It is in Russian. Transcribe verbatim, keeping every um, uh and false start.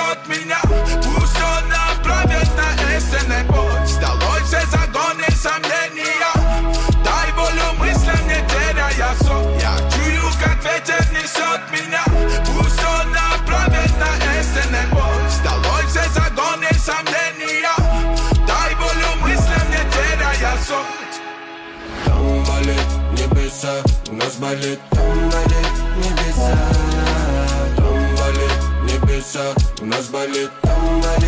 несет меня. Пусть он направит на истинный путь. С долой все загоны сомнения. Дай волю мыслям, не теряя сон. Я чую, как ветер несет меня. Пусть он направит на истинный путь. С долой все загоны сомнения. Дай волю мыслям, не теряя сон. Там болит небеса, у нас болит. Там болит небеса. Там болит небеса, у нас болит. Там болит.